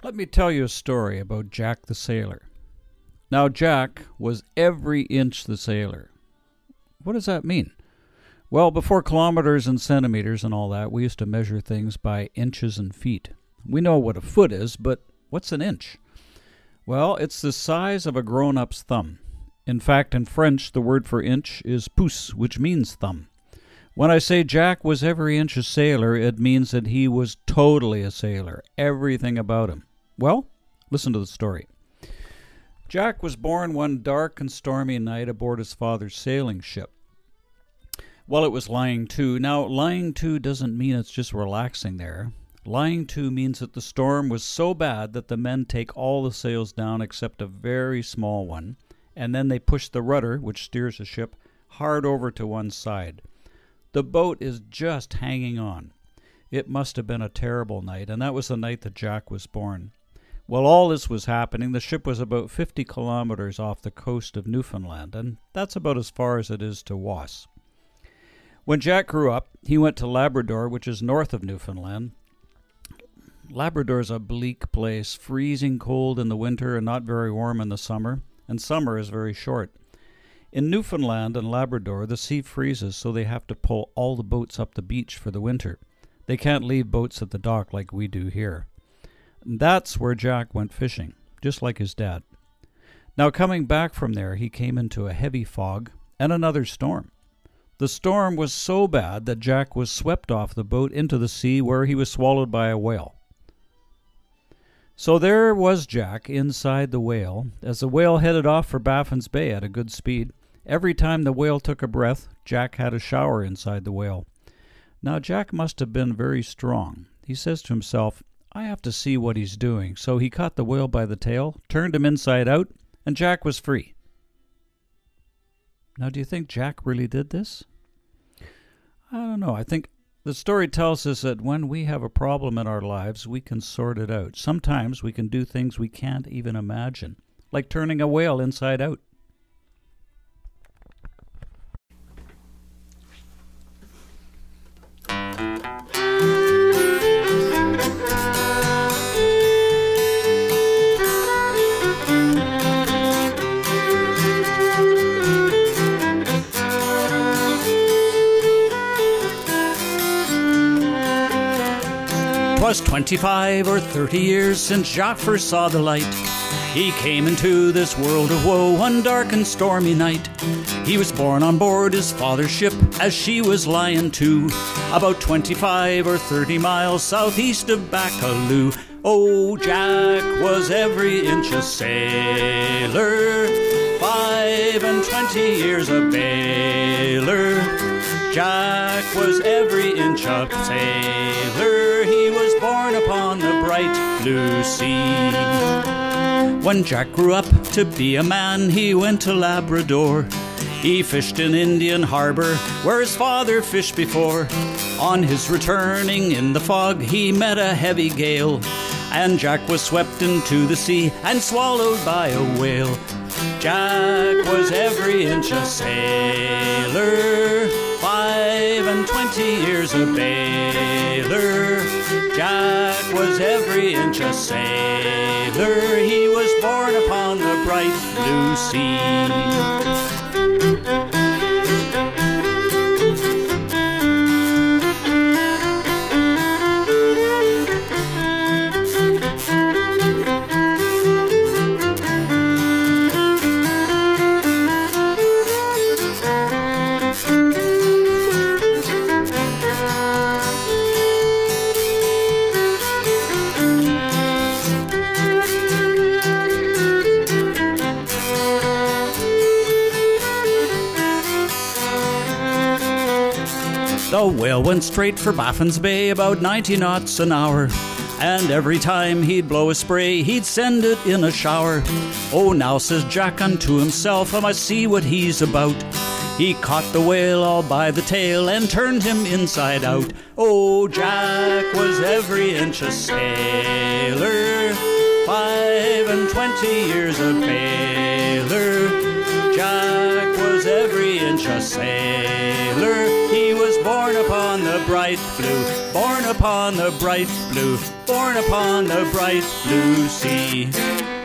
Let me tell you a story about Jack the Sailor. Now, Jack was every inch the sailor. What does that mean? Well, before kilometers and centimeters and all that, we used to measure things by inches and feet. We know what a foot is, but what's an inch? Well, it's the size of a grown-up's thumb. In fact, in French, the word for inch is pouce, which means thumb. When I say Jack was every inch a sailor, it means that he was totally a sailor, everything about him. Well, listen to the story. Jack was born one dark and stormy night aboard his father's sailing ship. Well, it was lying to. Now, lying to doesn't mean it's just relaxing there. Lying to means that the storm was so bad that the men take all the sails down except a very small one, and then they push the rudder, which steers the ship, hard over to one side. The boat is just hanging on. It must have been a terrible night, and that was the night that Jack was born. While all this was happening, the ship was about 50 kilometers off the coast of Newfoundland, and that's about as far as it is to Was. When Jack grew up, he went to Labrador, which is north of Newfoundland. Labrador's a bleak place, freezing cold in the winter and not very warm in the summer, and summer is very short. In Newfoundland and Labrador, the sea freezes, so they have to pull all the boats up the beach for the winter. They can't leave boats at the dock like we do here. And that's where Jack went fishing, just like his dad. Now, coming back from there, he came into a heavy fog and another storm. The storm was so bad that Jack was swept off the boat into the sea, where he was swallowed by a whale. So there was Jack inside the whale, as the whale headed off for Baffin's Bay at a good speed. Every time the whale took a breath, Jack had a shower inside the whale. Now, Jack must have been very strong. He says to himself, I have to see what he's doing. So he caught the whale by the tail, turned him inside out, and Jack was free. Now, do you think Jack really did this? I don't know. I think the story tells us that when we have a problem in our lives, we can sort it out. Sometimes we can do things we can't even imagine, like turning a whale inside out. Was 25 or 30 years since Jacques first saw the light. He came into this world of woe one dark and stormy night. He was born on board his father's ship as she was lying to, about 25 or 30 miles southeast of Baccalieu. Oh, Jack was every inch a sailor, 25 years a bailor. Jack was every inch a sailor. He was born upon the bright blue sea. When Jack grew up to be a man, he went to Labrador. He fished in Indian Harbor, where his father fished before. On his returning in the fog, he met a heavy gale, and Jack was swept into the sea and swallowed by a whale. Jack was every inch a sailor, 25 years a bailor. Jack was every inch a sailor. He was born upon the bright blue sea. The whale went straight for Baffin's Bay, about 90 knots an hour, and every time he'd blow a spray, he'd send it in a shower. Oh, now, says Jack unto himself, I must see what he's about. He caught the whale all by the tail and turned him inside out. Oh, Jack was every inch a sailor, 25 years a bailor. Jack was every inch a sailor. He was born upon the bright blue, born upon the bright blue, born upon the bright blue sea.